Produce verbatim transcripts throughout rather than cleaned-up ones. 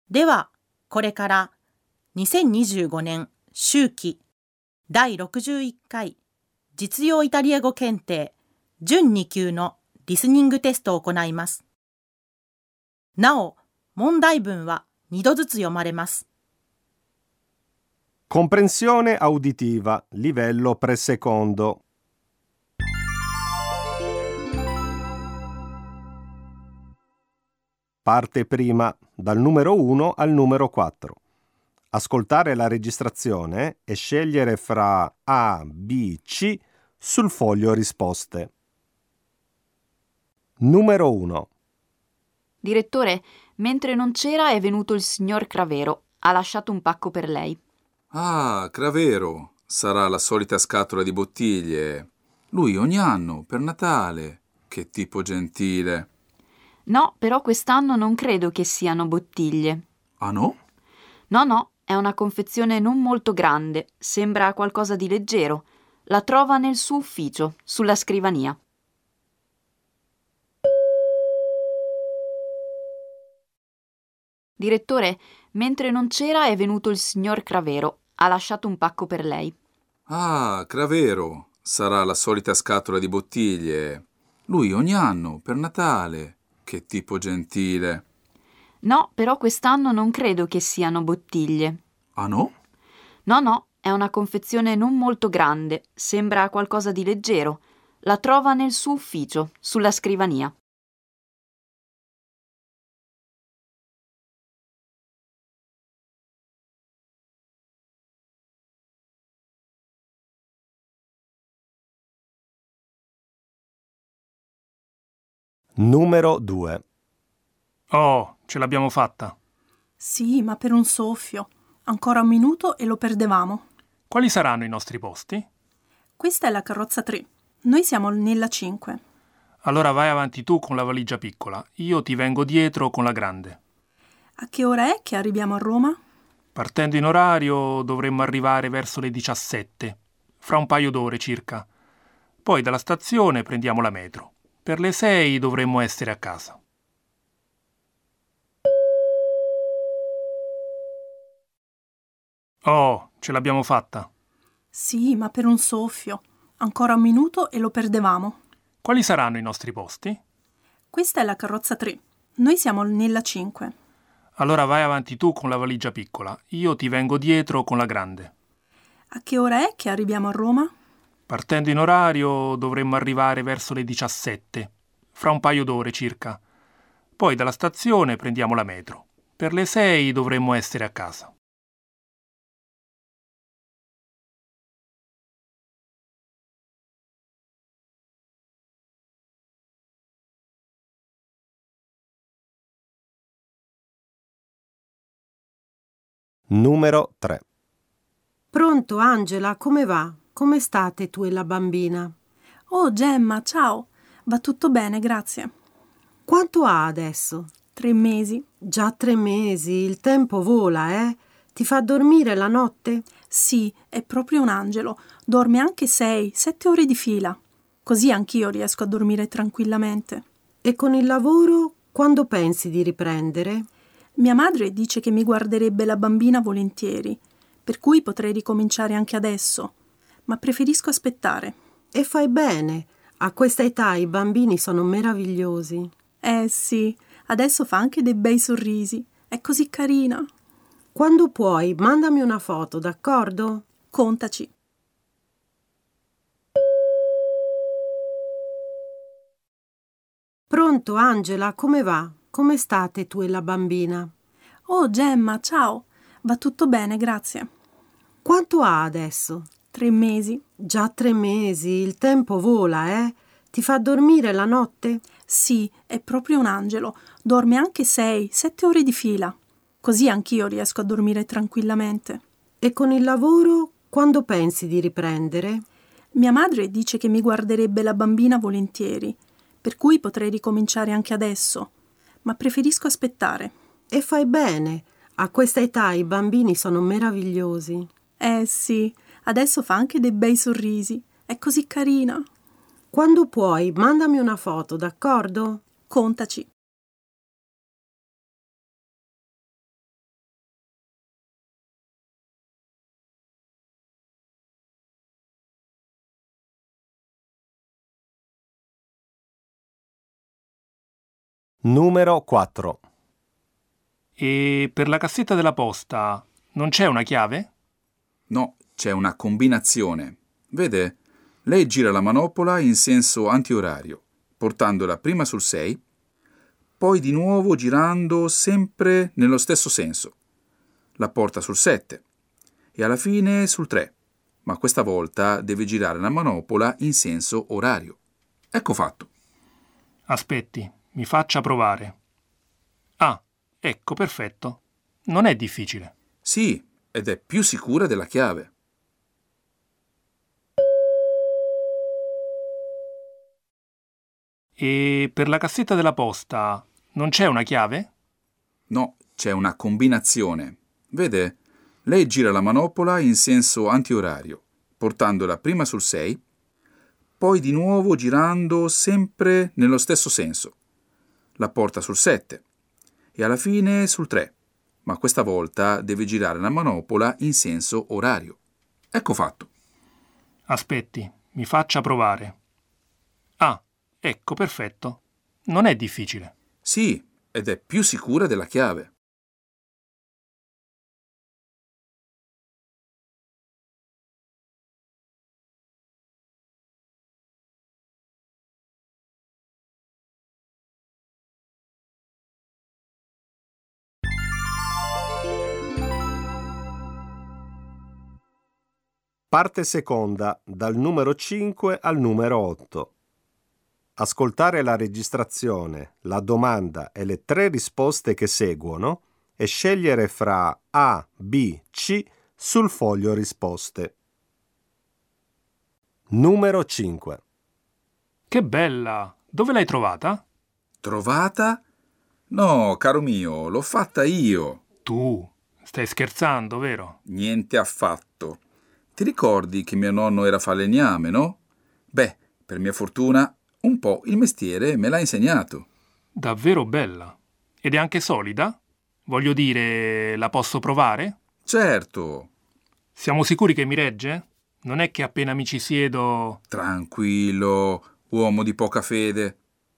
では、これからにせんにじゅうごねん秋季だいろくじゅういっかい実用イタリア語検定準に級のリスニングテストを行います。なお、問題文はにどずつ読まれます。 Comprensione auditiva, livello pre-secondo. Parte prima, dal numero uno al numero quattro. Ascoltare la registrazione e scegliere fra A, B, C sul foglio risposte. Numero uno. Direttore, mentre non c'era è venuto il signor Cravero. Ha lasciato un pacco per lei. Ah, Cravero. Sarà la solita scatola di bottiglie. Lui ogni anno, per Natale. Che tipo gentile. No, però quest'anno non credo che siano bottiglie. Ah no? No, no, è una confezione non molto grande. Sembra qualcosa di leggero. La trova nel suo ufficio, sulla scrivania. Direttore, mentre non c'era è venuto il signor Cravero. Ha lasciato un pacco per lei. Ah, Cravero. Sarà la solita scatola di bottiglie. Lui ogni anno, per Natale. Che tipo gentile. No, però quest'anno non credo che siano bottiglie. Ah no? No, no, è una confezione non molto grande. Sembra qualcosa di leggero. La trova nel suo ufficio, sulla scrivania. Numero due. Oh, ce l'abbiamo fatta. Sì, ma per un soffio. Ancora un minuto e lo perdevamo. Quali saranno i nostri posti? Questa è la carrozza tre. Noi siamo nella cinque. Allora vai avanti tu con la valigia piccola. Io ti vengo dietro con la grande. A che ora è che arriviamo a Roma? Partendo in orario dovremmo arrivare verso le diciassette, fra un paio d'ore circa. Poi dalla stazione prendiamo la metro. Per le sei dovremmo essere a casa. Oh, ce l'abbiamo fatta. Sì, ma per un soffio. Ancora un minuto e lo perdevamo. Quali saranno i nostri posti? Questa è la carrozza tre. Noi siamo nella cinque. Allora vai avanti tu con la valigia piccola. Io ti vengo dietro con la grande. A che ora è che arriviamo a Roma? Partendo in orario dovremmo arrivare verso le diciassette, fra un paio d'ore circa. Poi dalla stazione prendiamo la metro. Per le sei dovremmo essere a casa. Numero tre. Pronto, Angela, come va? Come state tu e la bambina? Oh, Gemma, ciao. Va tutto bene, grazie. Quanto ha adesso? Tre mesi. Già tre mesi, il tempo vola, eh? Ti fa dormire la notte? Sì, è proprio un angelo. Dorme anche sei, sette ore di fila. Così anch'io riesco a dormire tranquillamente. E con il lavoro, quando pensi di riprendere? Mia madre dice che mi guarderebbe la bambina volentieri, per cui potrei ricominciare anche adesso, ma preferisco aspettare. E fai bene. A questa età i bambini sono meravigliosi. Eh sì, adesso fa anche dei bei sorrisi. È così carina. Quando puoi, mandami una foto, d'accordo? Contaci. Pronto, Angela, come va? Come state tu e la bambina? Oh, Gemma, ciao. Va tutto bene, grazie. Quanto ha adesso? Tre mesi. Già tre mesi, il tempo vola, eh? Ti fa dormire la notte? Sì, è proprio un angelo. Dorme anche sei, sette ore di fila. Così anch'io riesco a dormire tranquillamente. E con il lavoro, quando pensi di riprendere? Mia madre dice che mi guarderebbe la bambina volentieri, per cui potrei ricominciare anche adesso, ma preferisco aspettare. E fai bene. A questa età i bambini sono meravigliosi. Eh sì, adesso fa anche dei bei sorrisi. È così carina. Quando puoi, mandami una foto, d'accordo? Contaci. Numero quattro. E per la cassetta della posta non c'è una chiave? No, c'è una combinazione. Vede? Lei gira la manopola in senso antiorario, portandola prima sul sei, poi di nuovo girando sempre nello stesso senso. La porta sul sette e alla fine sul tre, ma questa volta deve girare la manopola in senso orario. Ecco fatto. Aspetti, mi faccia provare. Ah, ecco, perfetto. Non è difficile. Sì, ed è più sicura della chiave. E per la cassetta della posta non c'è una chiave? No, c'è una combinazione. Vede? Lei gira la manopola in senso antiorario, portandola prima sul sei, poi di nuovo girando sempre nello stesso senso. La porta sul sette e alla fine sul tre, ma questa volta deve girare la manopola in senso orario. Ecco fatto. Aspetti, mi faccia provare. Ah, ecco, perfetto. Non è difficile. Sì, ed è più sicura della chiave. Parte seconda, dal numero cinque al numero otto. Ascoltare la registrazione, la domanda e le tre risposte che seguono e scegliere fra A, B, C sul foglio risposte. Numero cinque. Che bella! Dove l'hai trovata? Trovata? No, caro mio, l'ho fatta io. Tu. Stai scherzando, vero? Niente affatto. Ti ricordi che mio nonno era falegname, no? Beh, per mia fortuna, un po' il mestiere me l'ha insegnato. Davvero bella. Ed è anche solida? Voglio dire, la posso provare? Certo. Siamo sicuri che mi regge? Non è che appena mi ci siedo... Tranquillo, uomo di poca fede.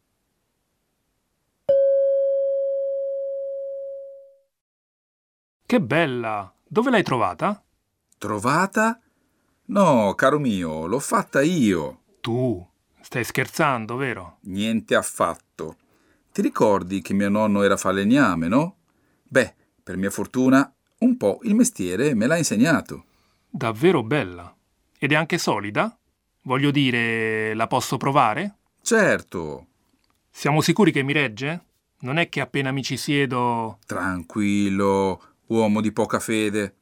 Che bella! Dove l'hai trovata? Trovata? No, caro mio, l'ho fatta io. Tu. Stai scherzando, vero? Niente affatto. Ti ricordi che mio nonno era falegname, no? Beh, per mia fortuna, un po' il mestiere me l'ha insegnato. Davvero bella. Ed è anche solida? Voglio dire, la posso provare? Certo. Siamo sicuri che mi regge? Non è che appena mi ci siedo... Tranquillo, uomo di poca fede.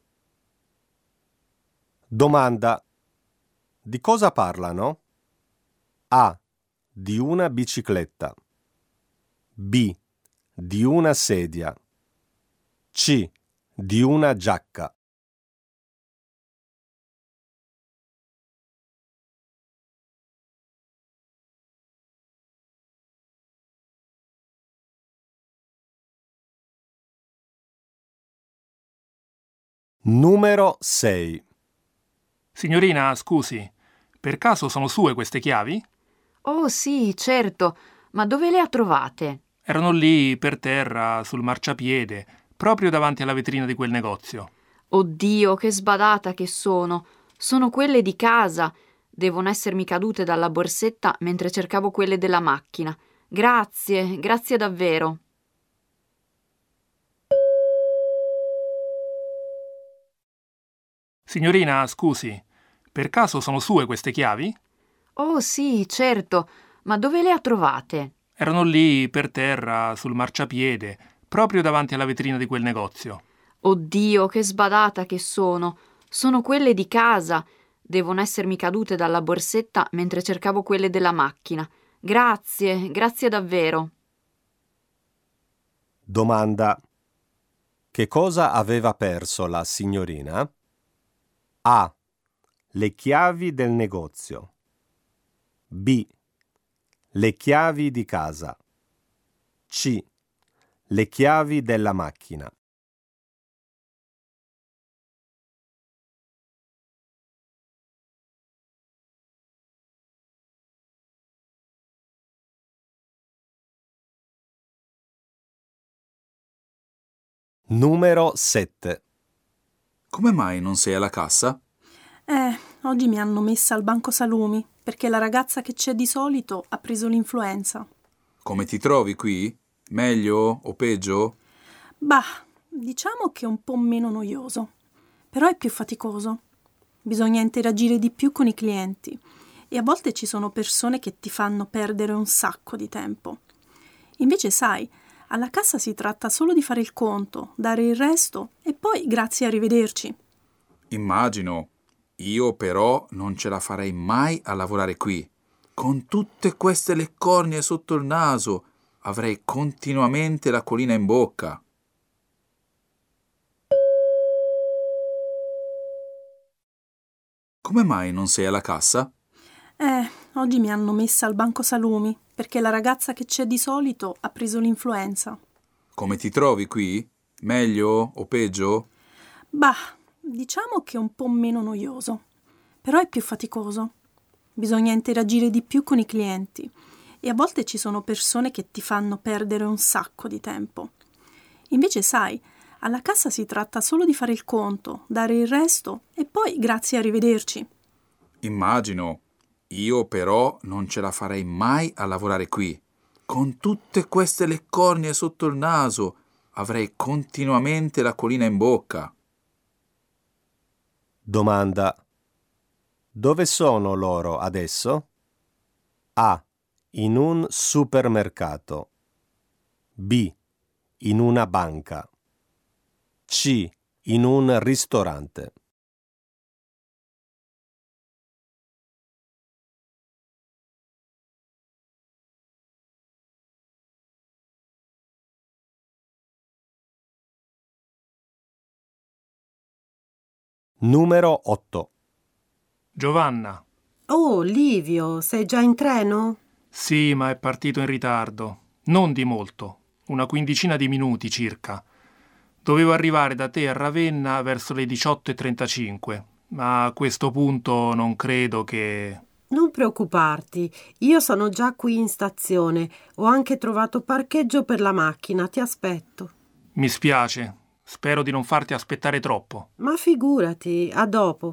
Domanda. Di cosa parlano? A. Di una bicicletta. B. Di una sedia. C. Di una giacca. Numero sei. Signorina, scusi, per caso sono sue queste chiavi? Oh sì, certo, ma dove le ha trovate? Erano lì, per terra, sul marciapiede, proprio davanti alla vetrina di quel negozio. Oddio, che sbadata che sono! Sono quelle di casa. Devono essermi cadute dalla borsetta mentre cercavo quelle della macchina. Grazie, grazie davvero. Signorina, scusi, per caso sono sue queste chiavi? Oh sì, certo, ma dove le ha trovate? Erano lì, per terra, sul marciapiede, proprio davanti alla vetrina di quel negozio. Oddio, che sbadata che sono! Sono quelle di casa. Devono essermi cadute dalla borsetta mentre cercavo quelle della macchina. Grazie, grazie davvero. Domanda. Che cosa aveva perso la signorina? A. Le chiavi del negozio. B. Le chiavi di casa. C. Le chiavi della macchina. Numero sette. Come mai non sei alla cassa? Eh, oggi mi hanno messa al banco salumi, perché la ragazza che c'è di solito ha preso l'influenza. Come ti trovi qui? Meglio o peggio? Bah, diciamo che è un po' meno noioso, però è più faticoso. Bisogna interagire di più con i clienti e a volte ci sono persone che ti fanno perdere un sacco di tempo. Invece, sai, alla cassa si tratta solo di fare il conto, dare il resto e poi grazie a arrivederci. Immagino. Io però non ce la farei mai a lavorare qui. Con tutte queste leccornie sotto il naso avrei continuamente l'acquolina in bocca. Come mai non sei alla cassa? Eh, oggi mi hanno messa al banco salumi, perché la ragazza che c'è di solito ha preso l'influenza. Come ti trovi qui? Meglio o peggio? Bah, diciamo che è un po' meno noioso, però è più faticoso. Bisogna interagire di più con i clienti e a volte ci sono persone che ti fanno perdere un sacco di tempo. Invece, sai, alla cassa si tratta solo di fare il conto, dare il resto e poi grazie a arrivederci. Immagino. Io però non ce la farei mai a lavorare qui. Con tutte queste leccornie sotto il naso avrei continuamente l'acquolina in bocca. Domanda. Dove sono loro adesso? A. In un supermercato. B. In una banca. C. In un ristorante. Numero otto. Giovanna. Oh, Livio, sei già in treno? Sì, ma è partito in ritardo. Non di molto, una quindicina di minuti circa. Dovevo arrivare da te a Ravenna verso le diciotto e trentacinque, ma a questo punto non credo che... Non preoccuparti, io sono già qui in stazione. Ho anche trovato parcheggio per la macchina, ti aspetto. Mi spiace, spero di non farti aspettare troppo. Ma figurati, a dopo.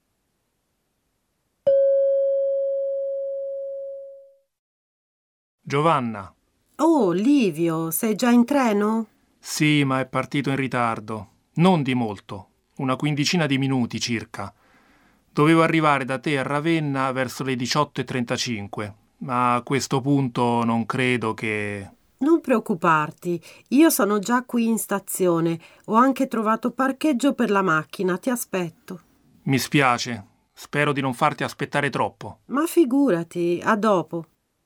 Giovanna. Oh, Livio, sei già in treno? Sì, ma è partito in ritardo. Non di molto, una quindicina di minuti circa. Dovevo arrivare da te a Ravenna verso le diciotto e trentacinque, ma a questo punto non credo che... Non preoccuparti, io sono già qui in stazione. Ho anche trovato parcheggio per la macchina, ti aspetto. Mi spiace, spero di non farti aspettare troppo. Ma figurati, a dopo.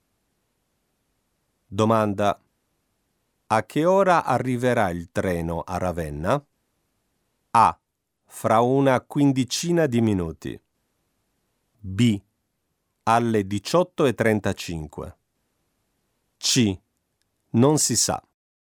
Domanda. A che ora arriverà il treno a Ravenna? A. Fra una quindicina di minuti. B. Alle diciotto e trentacinque. C. Non si sa.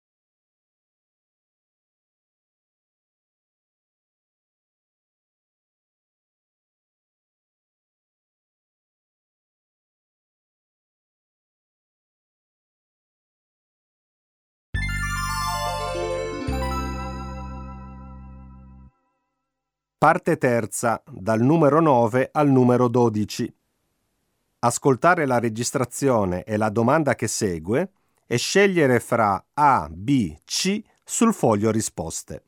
Parte terza, dal numero nove al numero dodici. Ascoltare la registrazione e la domanda che segue e scegliere fra A, B, C sul foglio risposte.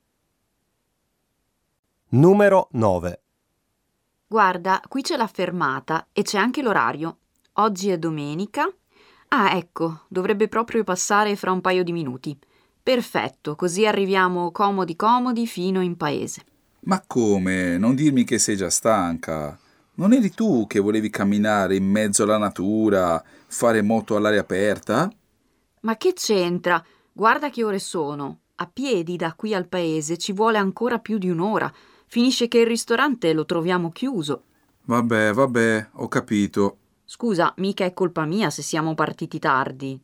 Numero nove. Guarda, qui c'è la fermata e c'è anche l'orario. Oggi è domenica. Ah, ecco, dovrebbe proprio passare fra un paio di minuti. Perfetto, così arriviamo comodi comodi fino in paese. Ma come? Non dirmi che sei già stanca. Non eri tu che volevi camminare in mezzo alla natura, fare moto all'aria aperta? Ma che c'entra? Guarda che ore sono. A piedi da qui al paese ci vuole ancora più di un'ora. Finisce che il ristorante lo troviamo chiuso. Vabbè, vabbè, ho capito. Scusa, mica è colpa mia se siamo partiti tardi.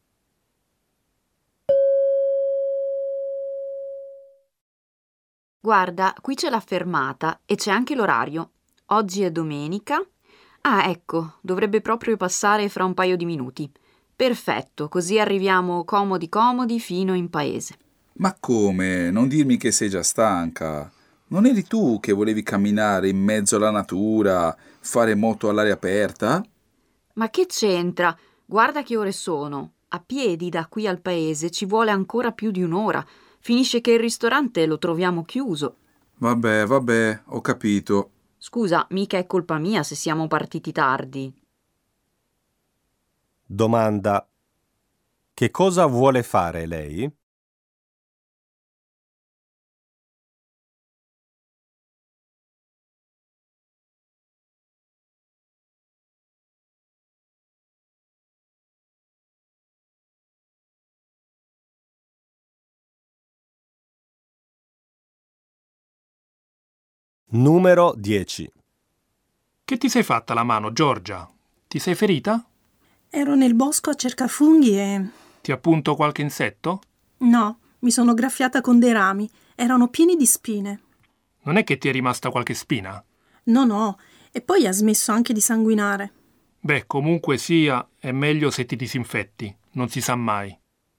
Guarda, qui c'è la fermata e c'è anche l'orario. Oggi è domenica. Ah, ecco, dovrebbe proprio passare fra un paio di minuti. Perfetto, così arriviamo comodi comodi fino in paese. Ma come? Non dirmi che sei già stanca. Non eri tu che volevi camminare in mezzo alla natura, fare moto all'aria aperta? Ma che c'entra? Guarda che ore sono. A piedi da qui al paese ci vuole ancora più di un'ora. Finisce che il ristorante lo troviamo chiuso. Vabbè, vabbè, ho capito. Scusa, mica è colpa mia se siamo partiti tardi. Domanda: che cosa vuole fare lei? Numero dieci. Che ti sei fatta la mano, Giorgia? Ti sei ferita? Ero nel bosco a cercare funghi e... Ti appunto qualche insetto? No, mi sono graffiata con dei rami. Erano pieni di spine. Non è che ti è rimasta qualche spina? No, no. E poi ha smesso anche di sanguinare. Beh, comunque sia, è meglio se ti disinfetti. Non si sa mai.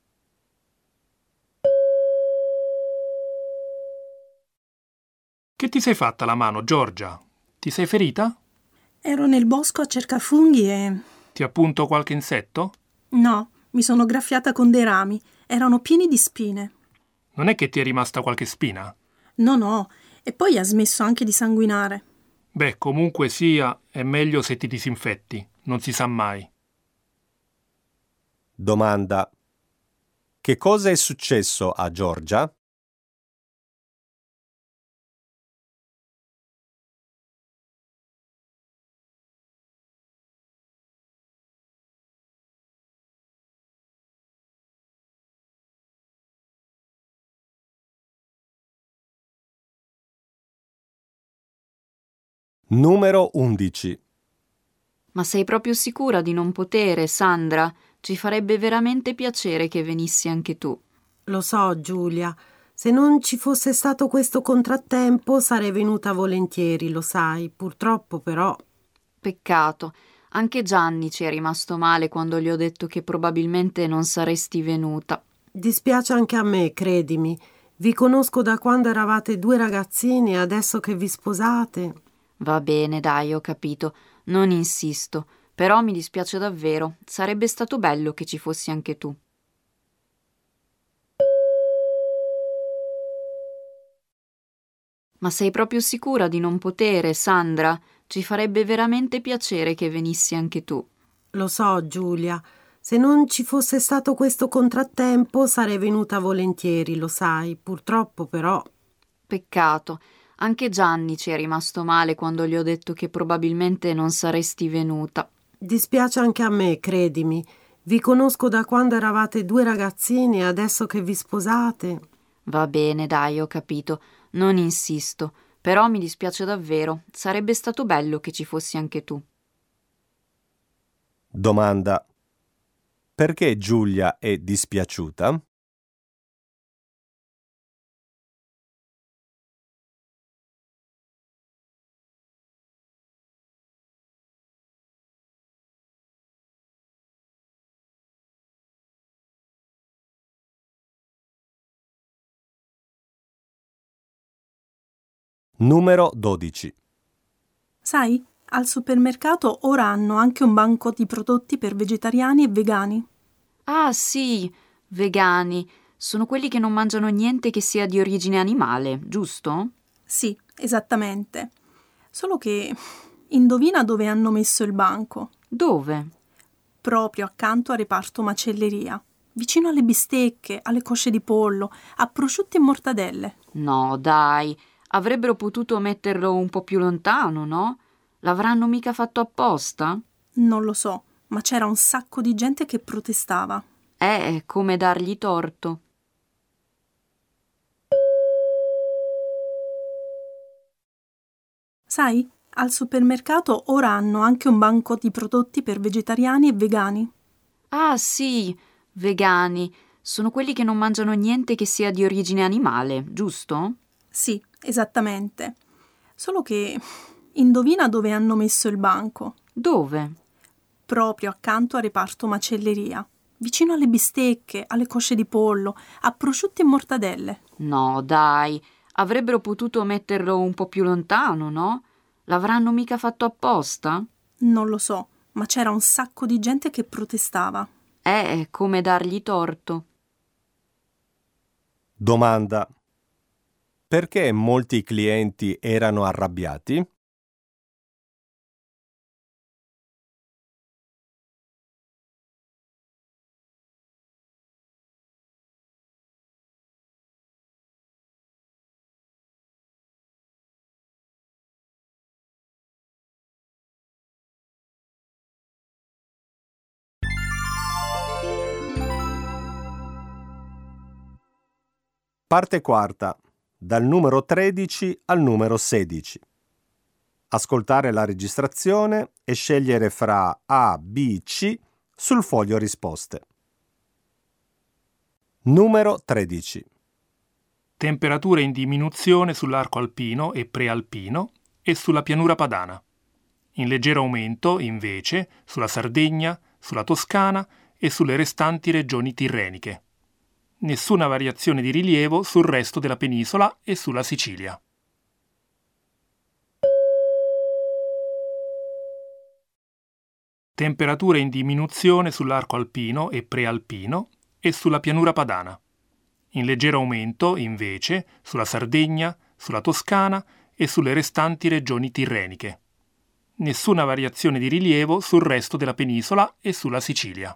Che ti sei fatta la mano, Giorgia? Ti sei ferita? Ero nel bosco a cercare funghi e... Ti appunto qualche insetto? No, mi sono graffiata con dei rami. Erano pieni di spine. Non è che ti è rimasta qualche spina? No, no. E poi ha smesso anche di sanguinare. Beh, comunque sia, è meglio se ti disinfetti. Non si sa mai. Domanda: che cosa è successo a Giorgia? Numero undici. Ma sei proprio sicura di non potere, Sandra? Ci farebbe veramente piacere che venissi anche tu. Lo so, Giulia. Se non ci fosse stato questo contrattempo sarei venuta volentieri, lo sai. Purtroppo però... Peccato. Anche Gianni ci è rimasto male quando gli ho detto che probabilmente non saresti venuta. Dispiace anche a me, credimi. Vi conosco da quando eravate due ragazzini e adesso che vi sposate... Va bene, dai, ho capito. Non insisto. Però mi dispiace davvero. Sarebbe stato bello che ci fossi anche tu. Ma sei proprio sicura di non potere, Sandra? Ci farebbe veramente piacere che venissi anche tu. Lo so, Giulia. Se non ci fosse stato questo contrattempo sarei venuta volentieri, lo sai. Purtroppo però... Peccato. Anche Gianni ci è rimasto male quando gli ho detto che probabilmente non saresti venuta. Dispiace anche a me, credimi. Vi conosco da quando eravate due ragazzini e adesso che vi sposate... Va bene, dai, ho capito. Non insisto. Però mi dispiace davvero. Sarebbe stato bello che ci fossi anche tu. Domanda: perché Giulia è dispiaciuta? Numero dodici. Sai, al supermercato ora hanno anche un banco di prodotti per vegetariani e vegani. Ah, sì, vegani. Sono quelli che non mangiano niente che sia di origine animale, giusto? Sì, esattamente. Solo che indovina dove hanno messo il banco? Dove? Proprio accanto al reparto macelleria, vicino alle bistecche, alle cosce di pollo, a prosciutti e mortadelle. No, dai, avrebbero potuto metterlo un po' più lontano, no? L'avranno mica fatto apposta? Non lo so, ma c'era un sacco di gente che protestava. È come dargli torto. Sai, al supermercato ora hanno anche un banco di prodotti per vegetariani e vegani. Ah, sì, vegani. Sono quelli che non mangiano niente che sia di origine animale, giusto? Sì, esattamente. Solo che indovina dove hanno messo il banco? Dove? Proprio accanto al reparto macelleria, vicino alle bistecche, alle cosce di pollo, a prosciutti e mortadelle. No, dai, avrebbero potuto metterlo un po' più lontano, no? L'avranno mica fatto apposta? Non lo so, ma c'era un sacco di gente che protestava. È come dargli torto. Domanda: perché molti clienti erano arrabbiati? Parte quarta, dal numero tredici al numero sedici. Ascoltare la registrazione e scegliere fra A, B, C sul foglio risposte. Numero tredici. Temperature in diminuzione sull'arco alpino e prealpino e sulla pianura padana. In leggero aumento, invece, sulla Sardegna, sulla Toscana e sulle restanti regioni tirreniche. Nessuna variazione di rilievo sul resto della penisola e sulla Sicilia. Temperature in diminuzione sull'arco alpino e prealpino e sulla pianura padana. In leggero aumento, invece, sulla Sardegna, sulla Toscana e sulle restanti regioni tirreniche. Nessuna variazione di rilievo sul resto della penisola e sulla Sicilia.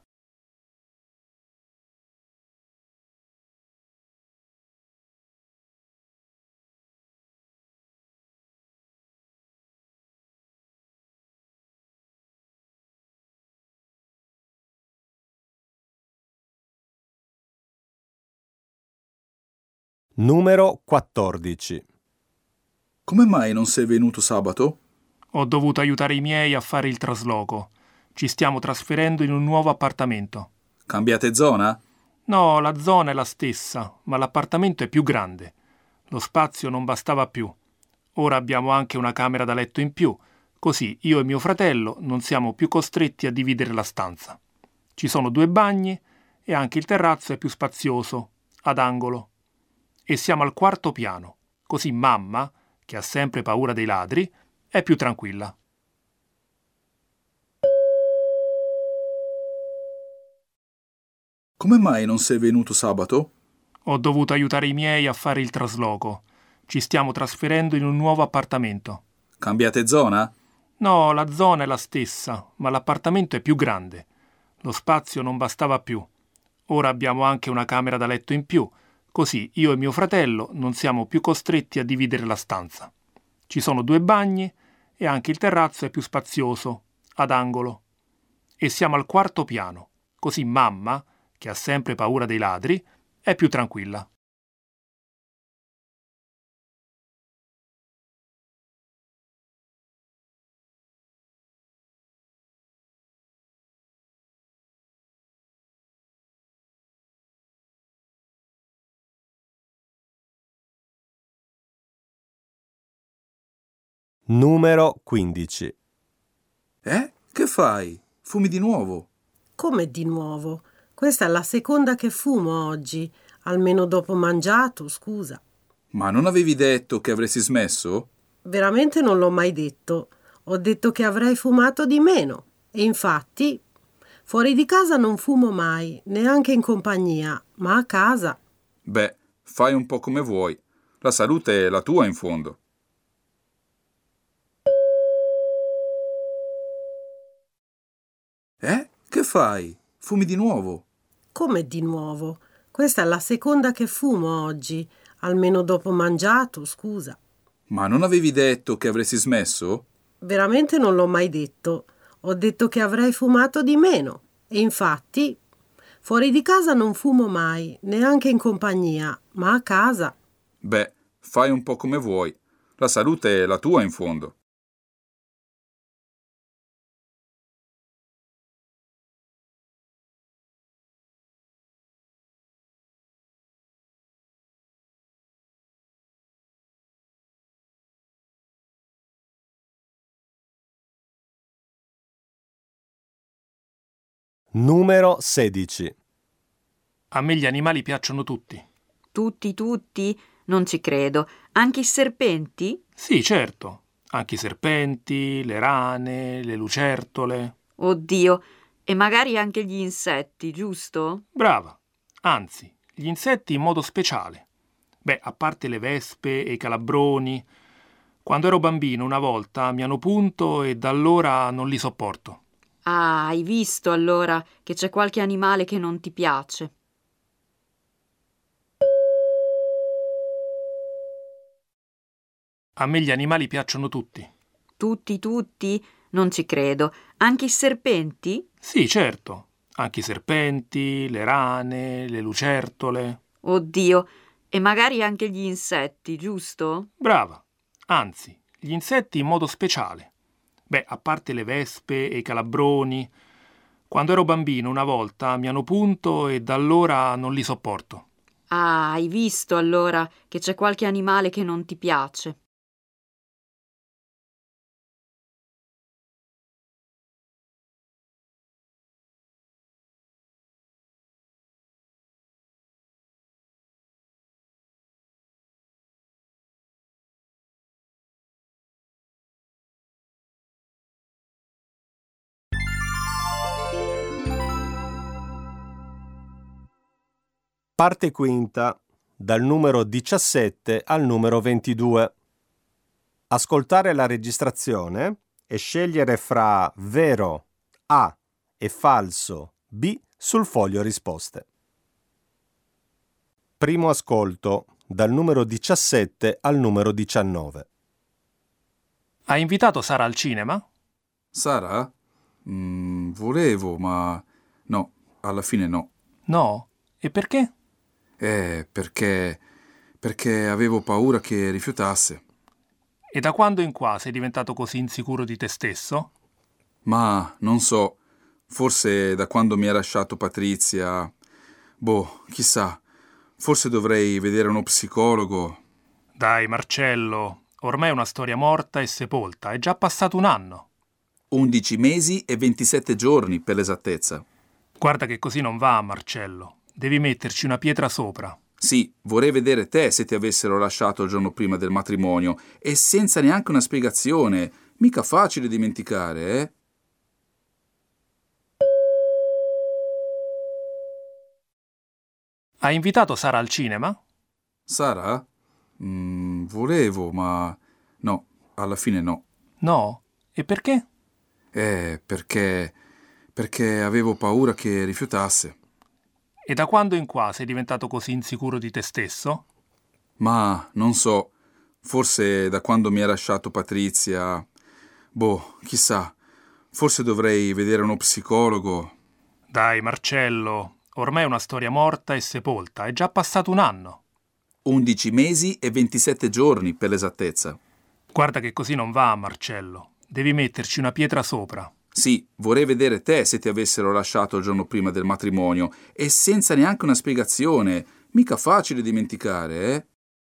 Numero quattordici. Come mai non sei venuto sabato? Ho dovuto aiutare i miei a fare il trasloco. Ci stiamo trasferendo in un nuovo appartamento. Cambiate zona? No, la zona è la stessa, ma l'appartamento è più grande. Lo spazio non bastava più. Ora abbiamo anche una camera da letto in più, così io e mio fratello non siamo più costretti a dividere la stanza. Ci sono due bagni e anche il terrazzo è più spazioso, ad angolo. E siamo al quarto piano, così mamma, che ha sempre paura dei ladri, è più tranquilla. Come mai non sei venuto sabato? Ho dovuto aiutare i miei a fare il trasloco. Ci stiamo trasferendo in un nuovo appartamento. Cambiate zona? No, la zona è la stessa, ma l'appartamento è più grande. Lo spazio non bastava più. Ora abbiamo anche una camera da letto in più, così io e mio fratello non siamo più costretti a dividere la stanza. Ci sono due bagni e anche il terrazzo è più spazioso, ad angolo. E siamo al quarto piano, così mamma, che ha sempre paura dei ladri, è più tranquilla. Numero quindici. Eh? Che fai? Fumi di nuovo? Come di nuovo? Questa è la seconda che fumo oggi, almeno dopo mangiato, scusa. Ma non avevi detto che avresti smesso? Veramente non l'ho mai detto. Ho detto che avrei fumato di meno. E infatti, fuori di casa non fumo mai, neanche in compagnia, ma a casa. Beh, fai un po' come vuoi. La salute è la tua in fondo. Eh? Che fai? Fumi di nuovo? Come di nuovo? Questa è la seconda che fumo oggi, almeno dopo mangiato, scusa. Ma non avevi detto che avresti smesso? Veramente non l'ho mai detto. Ho detto che avrei fumato di meno. E infatti, fuori di casa non fumo mai, neanche in compagnia, ma a casa. Beh, fai un po' come vuoi. La salute è la tua in fondo. Numero sedici. A me gli animali piacciono tutti. Tutti, tutti? Non ci credo. Anche i serpenti? Sì, certo. Anche i serpenti, le rane, le lucertole. Oddio, e magari anche gli insetti, giusto? Brava. Anzi, gli insetti in modo speciale. Beh, a parte le vespe e i calabroni. Quando ero bambino, una volta mi hanno punto e da allora non li sopporto. Ah, hai visto allora che c'è qualche animale che non ti piace. A me gli animali piacciono tutti. Tutti, tutti? Non ci credo. Anche i serpenti? Sì, certo. Anche i serpenti, le rane, le lucertole. Oddio, e magari anche gli insetti, giusto? Brava. Anzi, gli insetti in modo speciale. Beh, a parte le vespe e i calabroni. Quando ero bambino, una volta mi hanno punto e da allora non li sopporto. Ah, hai visto allora che c'è qualche animale che non ti piace. Parte quinta, dal numero diciassette al numero ventidue. Ascoltare la registrazione e scegliere fra vero A e falso B sul foglio risposte. Primo ascolto, dal numero diciassette al numero diciannove. Hai invitato Sara al cinema? Sara? Mm, volevo, ma no, alla fine no. No? E perché? Eh, perché... perché avevo paura che rifiutasse. E da quando in qua sei diventato così insicuro di te stesso? Ma non so, forse da quando mi ha lasciato Patrizia... Boh, chissà, forse dovrei vedere uno psicologo. Dai, Marcello, ormai è una storia morta e sepolta, è già passato un anno. undici mesi e ventisette giorni, per l'esattezza. Guarda che così non va, Marcello. Devi metterci una pietra sopra. Sì, vorrei vedere te se ti avessero lasciato il giorno prima del matrimonio e senza neanche una spiegazione. Mica facile dimenticare, eh? Hai invitato Sara al cinema? Sara? Mm, volevo, ma no, alla fine no. No? E perché? Eh, perché... perché avevo paura che rifiutasse. E da quando in qua sei diventato così insicuro di te stesso? Ma non so, forse da quando mi ha lasciato Patrizia... Boh, chissà, forse dovrei vedere uno psicologo. Dai, Marcello, ormai è una storia morta e sepolta, è già passato un anno. undici mesi e ventisette giorni, per l'esattezza. Guarda che così non va, Marcello. Devi metterci una pietra sopra. Sì, vorrei vedere te se ti avessero lasciato il giorno prima del matrimonio e senza neanche una spiegazione. Mica facile dimenticare, eh?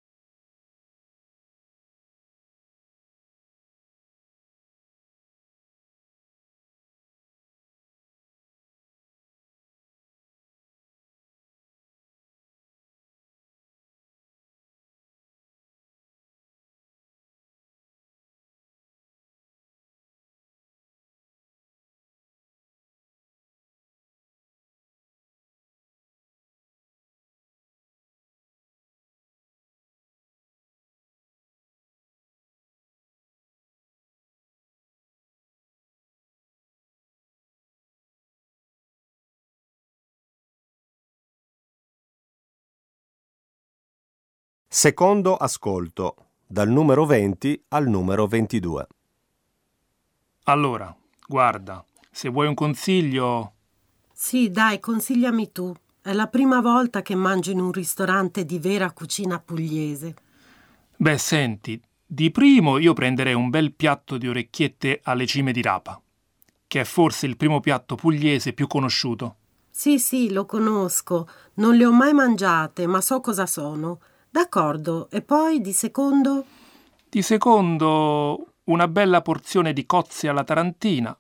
Secondo ascolto, dal numero venti al numero ventidue. Allora, guarda, se vuoi un consiglio... Sì, dai, consigliami tu. È la prima volta che mangio in un ristorante di vera cucina pugliese. Beh, senti, di primo io prenderei un bel piatto di orecchiette alle cime di rapa, che è forse il primo piatto pugliese più conosciuto. Sì, sì, lo conosco. Non le ho mai mangiate, ma so cosa sono. D'accordo. E poi, di secondo? Di secondo, una bella porzione di cozze alla tarantina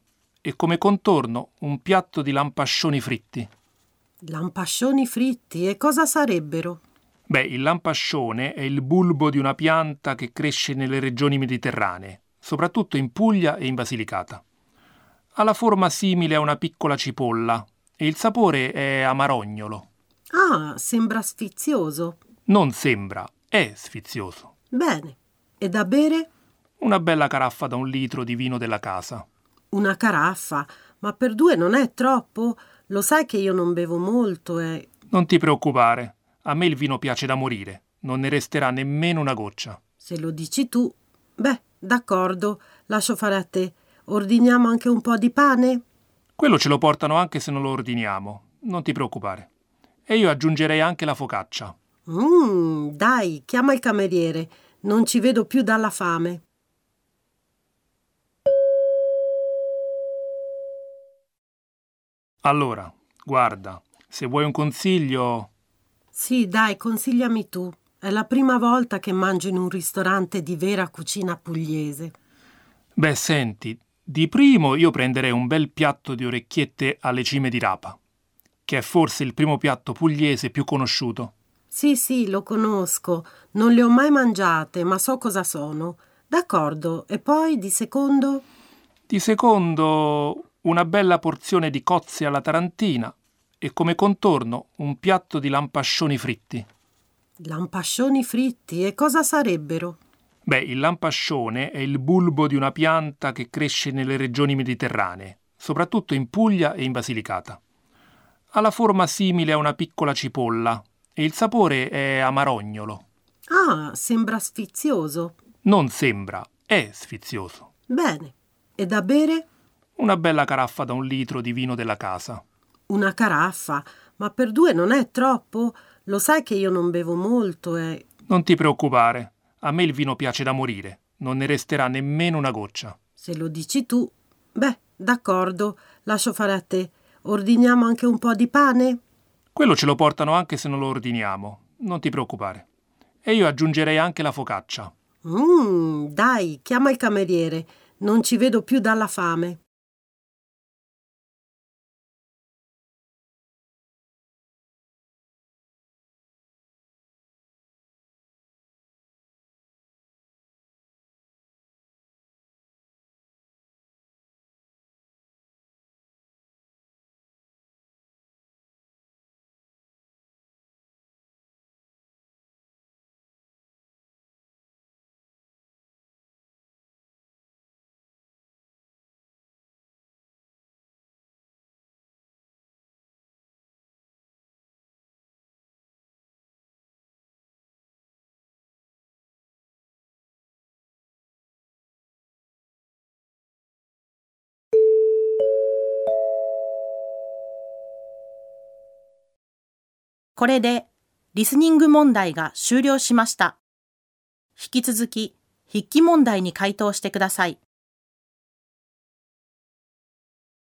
e come contorno un piatto di lampascioni fritti. Lampascioni fritti? E cosa sarebbero? Beh, il lampascione è il bulbo di una pianta che cresce nelle regioni mediterranee, soprattutto in Puglia e in Basilicata. Ha la forma simile a una piccola cipolla e il sapore è amarognolo. Ah, sembra sfizioso. Non sembra, è sfizioso. Bene. E da bere? Una bella caraffa da un litro di vino della casa. Una caraffa? Ma per due non è troppo? Lo sai che io non bevo molto e... Non ti preoccupare, a me il vino piace da morire. Non ne resterà nemmeno una goccia. Se lo dici tu. Beh, d'accordo, lascio fare a te. Ordiniamo anche un po' di pane? Quello ce lo portano anche se non lo ordiniamo. Non ti preoccupare. E io aggiungerei anche la focaccia. Mmm, dai, chiama il cameriere. Non ci vedo più dalla fame. Allora, guarda, se vuoi un consiglio... Sì, dai, consigliami tu. È la prima volta che mangio in un ristorante di vera cucina pugliese. Beh, senti, di primo io prenderei un bel piatto di orecchiette alle cime di rapa, che è forse il primo piatto pugliese più conosciuto. Sì, sì, lo conosco. Non le ho mai mangiate, ma so cosa sono. D'accordo. E poi, di secondo? Di secondo, una bella porzione di cozze alla tarantina e come contorno un piatto di lampascioni fritti. Lampascioni fritti? E cosa sarebbero? Beh, il lampascione è il bulbo di una pianta che cresce nelle regioni mediterranee, soprattutto in Puglia e in Basilicata. Ha la forma simile a una piccola cipolla e il sapore è amarognolo. Ah, sembra sfizioso. Non sembra, è sfizioso. Bene. E da bere? Una bella caraffa da un litro di vino della casa. Una caraffa? Ma per due non è troppo? Lo sai che io non bevo molto e... Non ti preoccupare, a me il vino piace da morire. Non ne resterà nemmeno una goccia. Se lo dici tu. Beh, d'accordo, lascio fare a te. Ordiniamo anche un po' di pane? Quello ce lo portano anche se non lo ordiniamo. Non ti preoccupare. E io aggiungerei anche la focaccia. Mmm, dai, chiama il cameriere. Non ci vedo più dalla fame. これでリスニング問題が終了しました。引き続き筆記問題に回答してください。